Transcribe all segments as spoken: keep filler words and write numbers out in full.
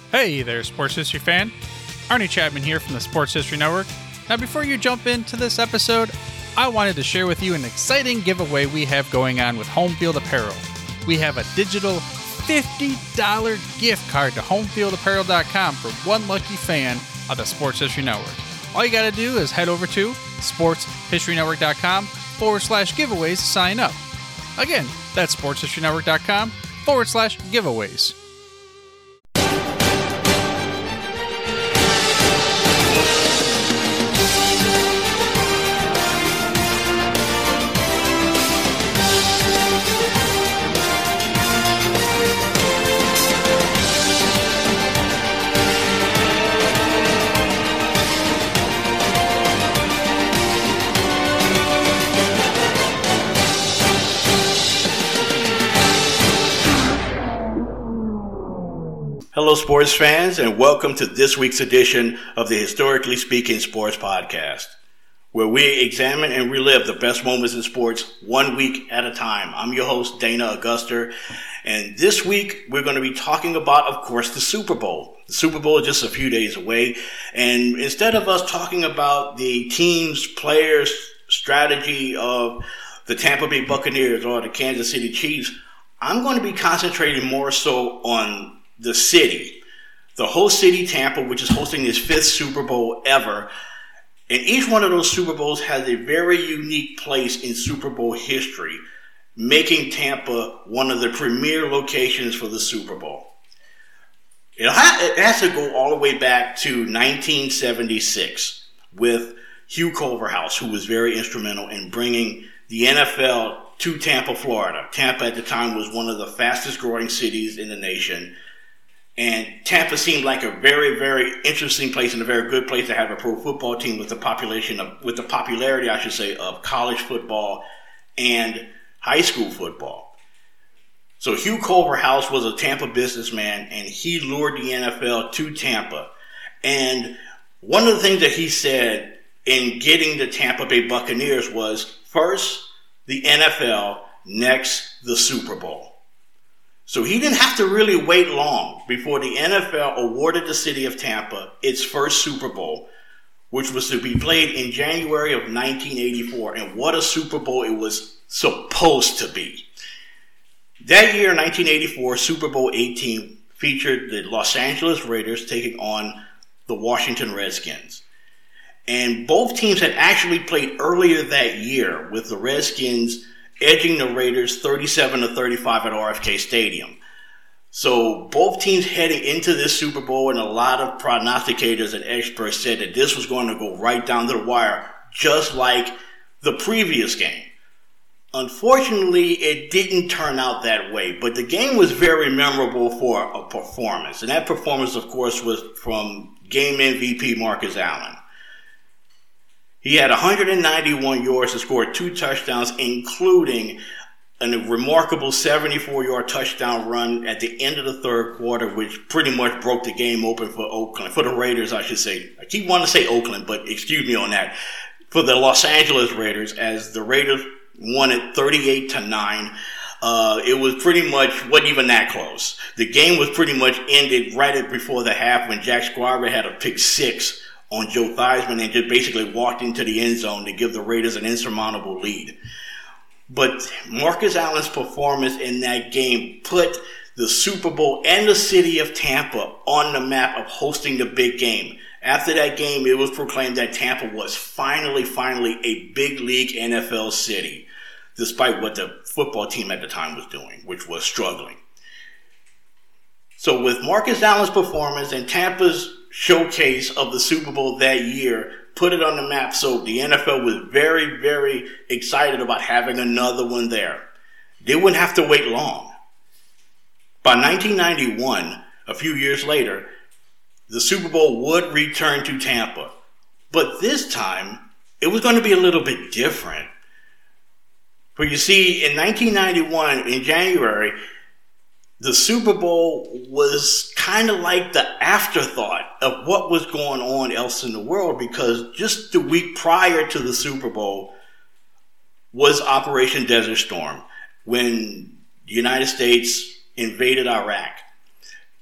Hey there, Sports History fan. Arnie Chapman here from the Sports History Network. Now, before you jump into this episode, I wanted to share with you an exciting giveaway we have going on with Home Field Apparel. We have a digital fifty dollars gift card to home field apparel dot com for one lucky fan of the Sports History Network. All you got to do is head over to sports history network dot com forward slash giveaways to sign up. Again, that's sports history network dot com forward slash giveaways. Hello, sports fans, and welcome to this week's edition of the Historically Speaking Sports Podcast, where we examine and relive the best moments in sports one week at a time. I'm your host, Dana Auguster, and this week we're going to be talking about, of course, the Super Bowl. The Super Bowl is just a few days away, and instead of us talking about the teams, players, strategy of the Tampa Bay Buccaneers or the Kansas City Chiefs, I'm going to be concentrating more so on the city, the host city, Tampa, which is hosting its fifth Super Bowl ever. And each one of those Super Bowls has a very unique place in Super Bowl history, making Tampa one of the premier locations for the Super Bowl. It has to go all the way back to nineteen seventy-six with Hugh Culverhouse, who was very instrumental in bringing the N F L to Tampa, Florida. Tampa at the time was one of the fastest growing cities in the nation. And Tampa seemed like a very, very interesting place and a very good place to have a pro football team with the population of, with the popularity, I should say, of college football and high school football. So Hugh Culverhouse was a Tampa businessman, and he lured the N F L to Tampa. And one of the things that he said in getting the Tampa Bay Buccaneers was, first, the N F L, next, the Super Bowl. So he didn't have to really wait long before the N F L awarded the city of Tampa its first Super Bowl, which was to be played in January of nineteen eighty-four. And what a Super Bowl it was supposed to be. That year, nineteen eighty-four, Super Bowl eighteen featured the Los Angeles Raiders taking on the Washington Redskins. And both teams had actually played earlier that year, with the Redskins edging the Raiders thirty-seven to thirty-five at R F K Stadium. So both teams heading into this Super Bowl, and a lot of prognosticators and experts said that this was going to go right down to the wire, just like the previous game. Unfortunately, it didn't turn out that way, but the game was very memorable for a performance. And that performance, of course, was from game M V P Marcus Allen. He had one hundred ninety-one yards and scored two touchdowns, including a remarkable seventy-four-yard touchdown run at the end of the third quarter, which pretty much broke the game open for Oakland, for the Raiders, I should say. I keep wanting to say Oakland, but excuse me on that. For the Los Angeles Raiders, as the Raiders won it thirty-eight to nine. Uh, it was pretty much, wasn't even that close. The game was pretty much ended right before the half when Jack Squire had a pick six on Joe Theismann and just basically walked into the end zone to give the Raiders an insurmountable lead. But Marcus Allen's performance in that game put the Super Bowl and the city of Tampa on the map of hosting the big game. After that game, it was proclaimed that Tampa was finally, finally a big league N F L city, despite what the football team at the time was doing, which was struggling. So with Marcus Allen's performance and Tampa's showcase of the Super Bowl that year, put it on the map. So the N F L was very, very excited about having another one there. They wouldn't have to wait long. By nineteen ninety-one, a few years later, the Super Bowl would return to Tampa. But this time, it was going to be a little bit different. For you see, in nineteen ninety-one, in January, the Super Bowl was kind of like the afterthought of what was going on else in the world, because just the week prior to the Super Bowl was Operation Desert Storm, when the United States invaded Iraq.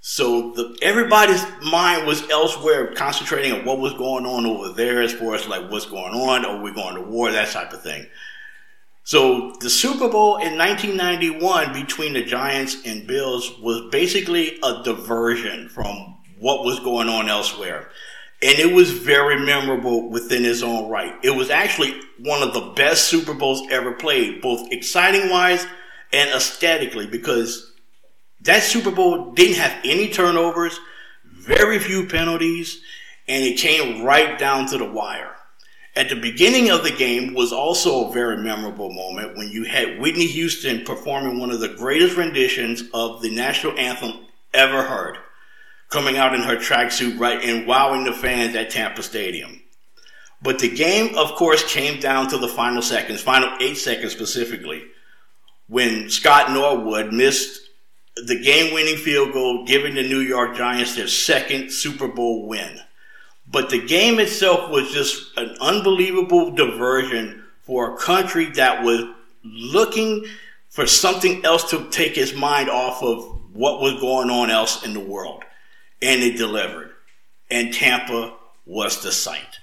So the, everybody's mind was elsewhere, concentrating on what was going on over there as far as like what's going on, are we going to war, that type of thing. So the Super Bowl in nineteen ninety-one between the Giants and Bills was basically a diversion from what was going on elsewhere. And it was very memorable within its own right. It was actually one of the best Super Bowls ever played, both exciting-wise and aesthetically, because that Super Bowl didn't have any turnovers, very few penalties, and it came right down to the wire. At the beginning of the game was also a very memorable moment when you had Whitney Houston performing one of the greatest renditions of the national anthem ever heard, coming out in her tracksuit right and wowing the fans at Tampa Stadium. But the game, of course, came down to the final seconds, final eight seconds specifically, when Scott Norwood missed the game-winning field goal, giving the New York Giants their second Super Bowl win. But the game itself was just an unbelievable diversion for a country that was looking for something else to take its mind off of what was going on else in the world. And it delivered. And Tampa was the site.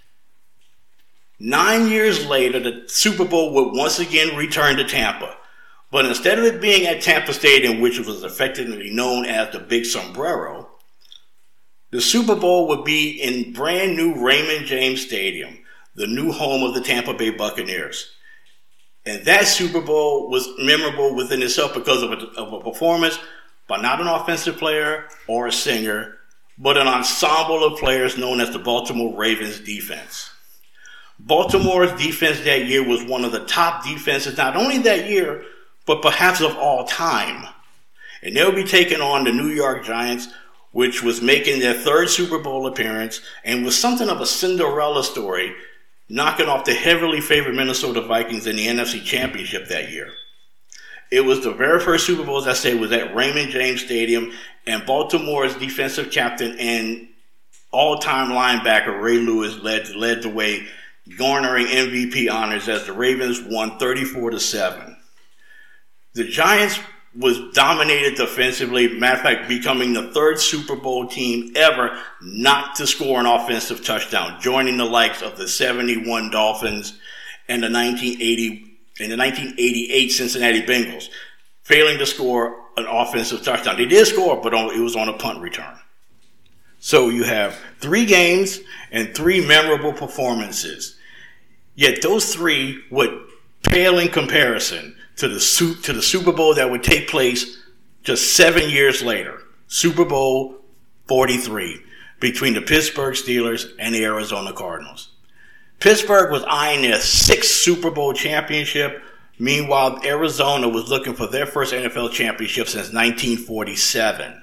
Nine years later, the Super Bowl would once again return to Tampa. But instead of it being at Tampa Stadium, which was effectively known as the Big Sombrero, the Super Bowl would be in brand new Raymond James Stadium, the new home of the Tampa Bay Buccaneers. And that Super Bowl was memorable within itself because of a, of a performance by not an offensive player or a singer, but an ensemble of players known as the Baltimore Ravens defense. Baltimore's defense that year was one of the top defenses, not only that year, but perhaps of all time. And they'll be taking on the New York Giants, which was making their third Super Bowl appearance and was something of a Cinderella story, knocking off the heavily favored Minnesota Vikings in the N F C Championship that year. It was the very first Super Bowl, as I say, was at Raymond James Stadium, and Baltimore's defensive captain and all-time linebacker Ray Lewis led, led the way, garnering M V P honors as the Ravens won thirty-four to seven. The Giants was dominated defensively, matter of fact, becoming the third Super Bowl team ever not to score an offensive touchdown, joining the likes of the seventy-one Dolphins and the nineteen eighty and the nineteen eighty-eight Cincinnati Bengals, failing to score an offensive touchdown. They did score, but it was on a punt return. So you have three games and three memorable performances. Yet those three would pale in comparison to the to the Super Bowl that would take place just seven years later, Super Bowl forty-three, between the Pittsburgh Steelers and the Arizona Cardinals. Pittsburgh was eyeing their sixth Super Bowl championship. Meanwhile, Arizona was looking for their first N F L championship since nineteen forty-seven.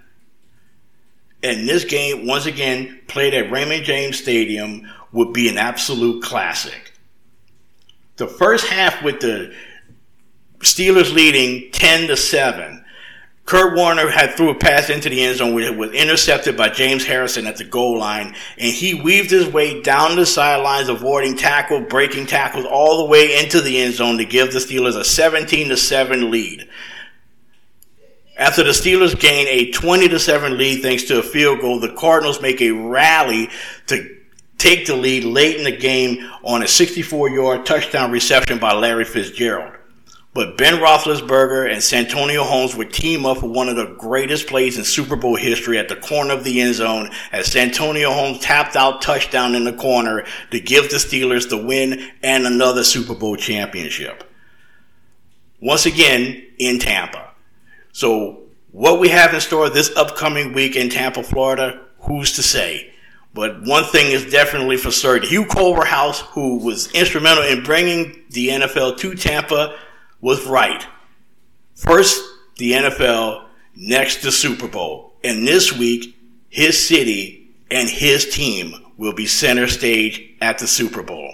And this game, once again, played at Raymond James Stadium, would be an absolute classic. The first half with the Steelers leading ten to seven. Kurt Warner had threw a pass into the end zone, which was intercepted by James Harrison at the goal line, and he weaved his way down the sidelines, avoiding tackle, breaking tackles all the way into the end zone to give the Steelers a seventeen to seven lead. After the Steelers gain a twenty to seven lead thanks to a field goal, the Cardinals make a rally to take the lead late in the game on a sixty-four-yard touchdown reception by Larry Fitzgerald. But Ben Roethlisberger and Santonio Holmes would team up for one of the greatest plays in Super Bowl history at the corner of the end zone as Santonio Holmes tapped out touchdown in the corner to give the Steelers the win and another Super Bowl championship. Once again, in Tampa. So what we have in store this upcoming week in Tampa, Florida, who's to say? But one thing is definitely for certain. Hugh Culverhouse, who was instrumental in bringing the N F L to Tampa, was right. First, the N F L, next the Super Bowl. And this week, his city and his team will be center stage at the Super Bowl.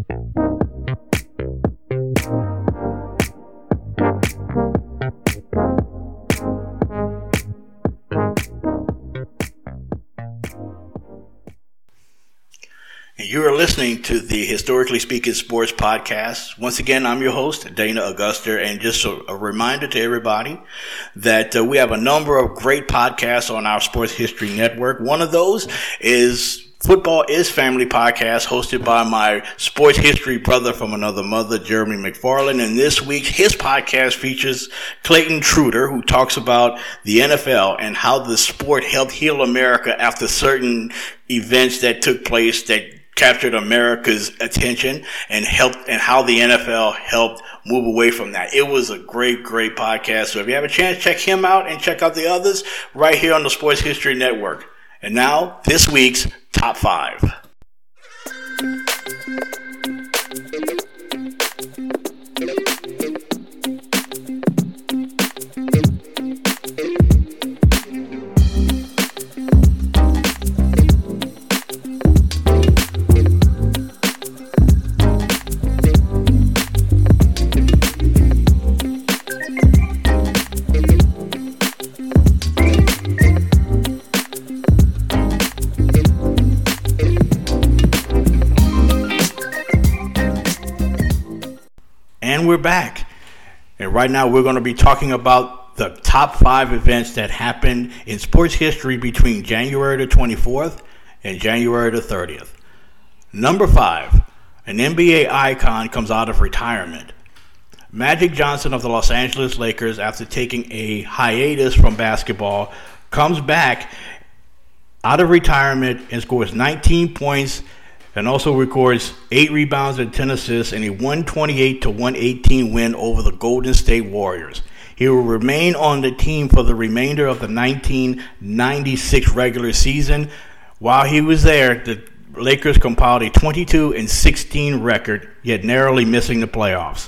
Bye. You are listening to the Historically Speaking Sports Podcast. Once again, I'm your host, Dana Augusta, and just a, a reminder to everybody that uh, we have a number of great podcasts on our Sports History Network. One of those is Football is Family Podcast, hosted by my sports history brother from another mother, Jeremy McFarland. And this week, his podcast features Clayton Truder, who talks about the N F L and how the sport helped heal America after certain events that took place that captured America's attention and helped, and how the N F L helped move away from that. It was a great, great podcast. So if you have a chance, check him out and check out the others right here on the Sports History Network. And now, this week's Top five. And we're back. And right now we're going to be talking about the top five events that happened in sports history between January the twenty-fourth and January the thirtieth. Number five, an N B A icon comes out of retirement. Magic Johnson of the Los Angeles Lakers, after taking a hiatus from basketball, comes back out of retirement and scores nineteen points and also records eight rebounds and ten assists in a one twenty-eight to one eighteen win over the Golden State Warriors. He will remain on the team for the remainder of the nineteen ninety-six regular season. While he was there, the Lakers compiled a twenty-two and sixteen record, yet narrowly missing the playoffs.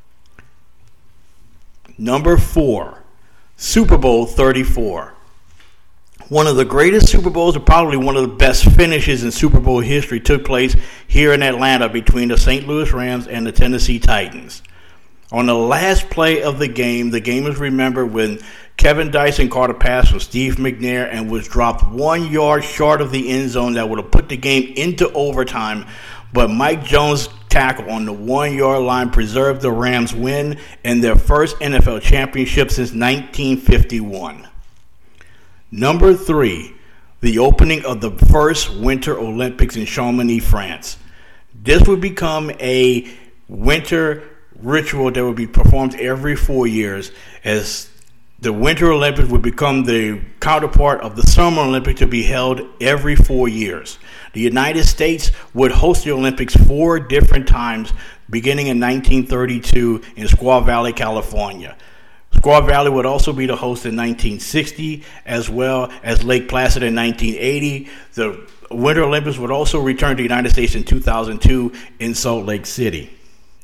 Number four, Super Bowl thirty-four. One of the greatest Super Bowls, and probably one of the best finishes in Super Bowl history, took place here in Atlanta between the Saint Louis Rams and the Tennessee Titans. On the last play of the game, the game is remembered when Kevin Dyson caught a pass from Steve McNair and was dropped one yard short of the end zone that would have put the game into overtime, but Mike Jones' tackle on the one-yard line preserved the Rams' win and their first N F L championship since nineteen fifty-one. Number three, the opening of the first Winter Olympics in Chamonix, France. This would become a winter ritual that would be performed every four years, as the Winter Olympics would become the counterpart of the Summer Olympics to be held every four years. The United States would host the Olympics four different times, beginning in nineteen thirty-two in Squaw Valley, California. Squaw Valley would also be the host in nineteen sixty, as well as Lake Placid in nineteen eighty. The Winter Olympics would also return to the United States in two thousand two in Salt Lake City.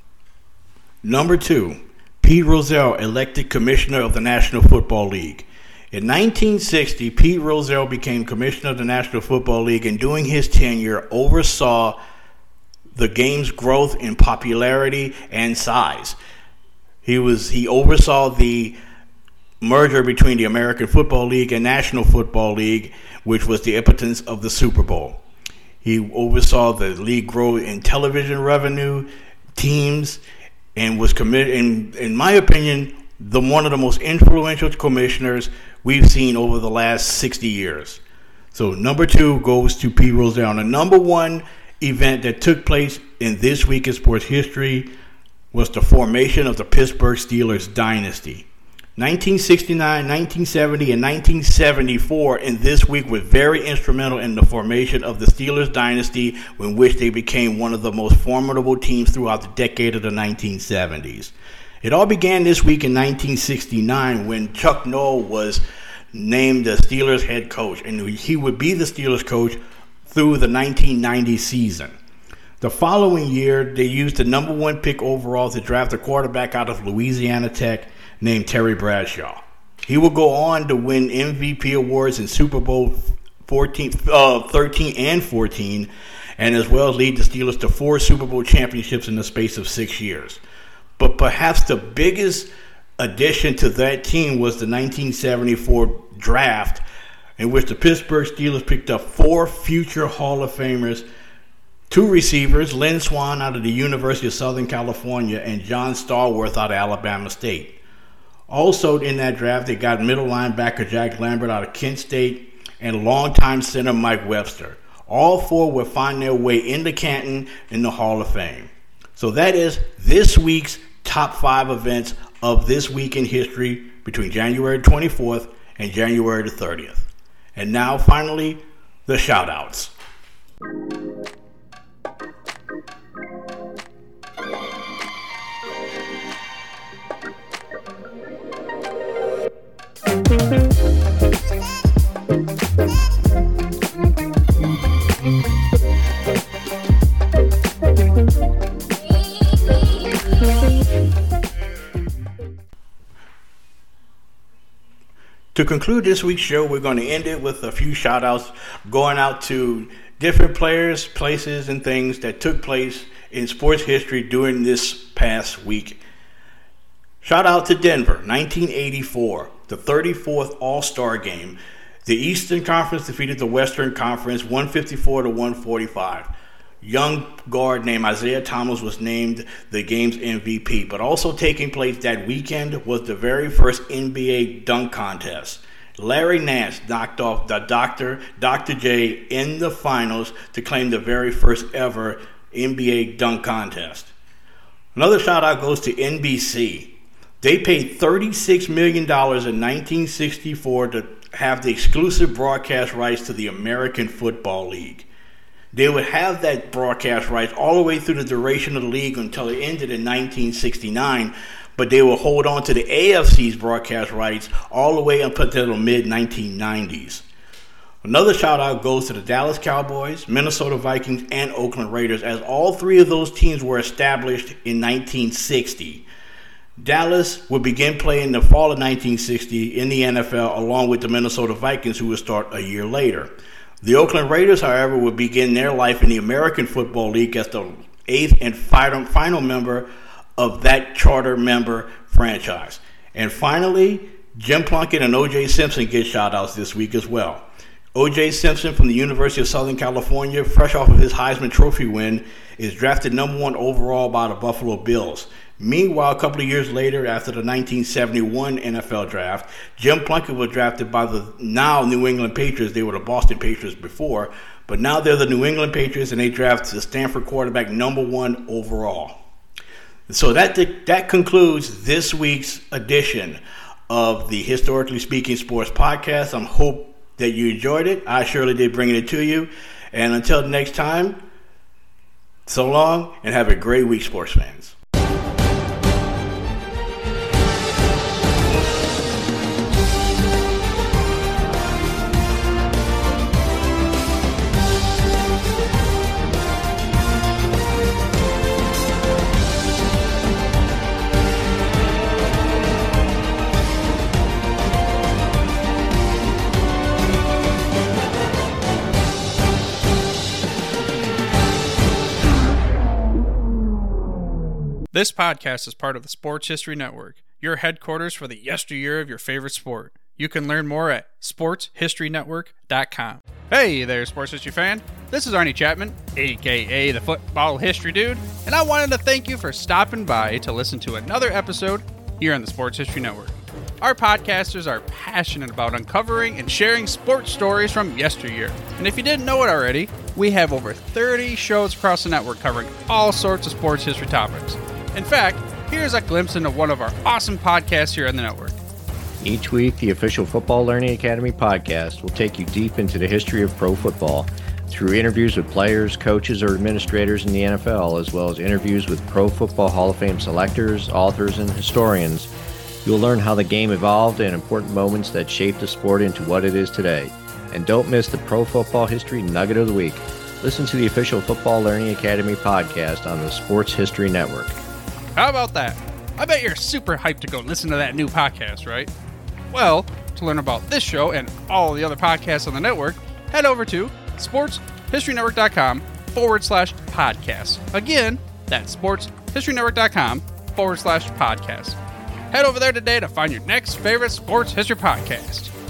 Number two, Pete Rozelle elected commissioner of the National Football League. In nineteen sixty, Pete Rozelle became commissioner of the National Football League, and during his tenure oversaw the game's growth in popularity and size. He was he oversaw the merger between the American Football League and National Football League, which was the impetus of the Super Bowl. He oversaw the league grow in television revenue, teams, and was committed, in, in my opinion, the one of the most influential commissioners we've seen over the last sixty years. So number two goes to Pete Rozelle. The number one event that took place in this week in sports history was the formation of the Pittsburgh Steelers dynasty. nineteen sixty-nine, nineteen seventy, and nineteen seventy-four in this week were very instrumental in the formation of the Steelers dynasty, in which they became one of the most formidable teams throughout the decade of the nineteen seventies. It all began this week in nineteen sixty-nine when Chuck Noll was named the Steelers head coach, and he would be the Steelers coach through the nineteen ninety season. The following year, they used the number one pick overall to draft a quarterback out of Louisiana Tech named Terry Bradshaw. He would go on to win M V P awards in Super Bowl fourteen, uh, thirteen and fourteen, and as well as lead the Steelers to four Super Bowl championships in the space of six years. But perhaps the biggest addition to that team was the nineteen seventy-four draft, in which the Pittsburgh Steelers picked up four future Hall of Famers Two receivers, Lynn Swann out of the University of Southern California and John Stallworth out of Alabama State. Also in that draft, they got middle linebacker Jack Lambert out of Kent State and longtime center Mike Webster. All four will find their way into Canton in the Hall of Fame. So that is this week's top five events of this week in history between January twenty-fourth and January the thirtieth. And now, finally, the shout-outs. To conclude this week's show, we're going to end it with a few shout-outs going out to different players, places, and things that took place in sports history during this past week. Shout out to Denver, nineteen eighty-four, the thirty-fourth All-Star Game. The Eastern Conference defeated the Western Conference one fifty-four to one forty-five. Young guard named Isaiah Thomas was named the game's M V P, but also taking place that weekend was the very first N B A dunk contest. Larry Nance knocked off the Doctor Doctor J in the finals to claim the very first ever N B A dunk contest. Another shout out goes to N B C. They paid thirty-six million dollars in nineteen sixty-four to have the exclusive broadcast rights to the American Football League. They would have that broadcast rights all the way through the duration of the league until it ended in nineteen sixty-nine, but they will hold on to the A F C's broadcast rights all the way up until the mid nineteen nineties. Another shout out goes to the Dallas Cowboys, Minnesota Vikings, and Oakland Raiders, as all three of those teams were established in nineteen sixty. Dallas would begin play in the fall of nineteen sixty in the N F L along with the Minnesota Vikings, who would start a year later. The Oakland Raiders, however, would begin their life in the American Football League as the eighth and final, final member of that charter member franchise. And finally, Jim Plunkett and O J Simpson get shout-outs this week as well. O J Simpson from the University of Southern California, fresh off of his Heisman Trophy win, is drafted number one overall by the Buffalo Bills. Meanwhile, a couple of years later, after the nineteen seventy-one N F L draft, Jim Plunkett was drafted by the now New England Patriots. They were the Boston Patriots before, but now they're the New England Patriots, and they draft the Stanford quarterback number one overall. So that that concludes this week's edition of the Historically Speaking Sports Podcast. I hope that you enjoyed it. I surely did, bringing it to you. And until the next time, so long, and have a great week, sports fans. This podcast is part of the Sports History Network, your headquarters for the yesteryear of your favorite sport. You can learn more at sports history network dot com. Hey there, sports history fan. This is Arnie Chapman, aka the Football History Dude, and I wanted to thank you for stopping by to listen to another episode here on the Sports History Network. Our podcasters are passionate about uncovering and sharing sports stories from yesteryear. And if you didn't know it already, we have over thirty shows across the network covering all sorts of sports history topics. In fact, here's a glimpse into one of our awesome podcasts here on the network. Each week, the official Football Learning Academy podcast will take you deep into the history of pro football through interviews with players, coaches, or administrators in the N F L, as well as interviews with Pro Football Hall of Fame selectors, authors, and historians. You'll learn how the game evolved and important moments that shaped the sport into what it is today. And don't miss the Pro Football History Nugget of the Week. Listen to the official Football Learning Academy podcast on the Sports History Network. How about that? I bet you're super hyped to go listen to that new podcast, right? Well, to learn about this show and all the other podcasts on the network, head over to sports history network dot com forward slash podcast. Again, that's sports history network dot com forward slash podcast. Head over there today to find your next favorite sports history podcast.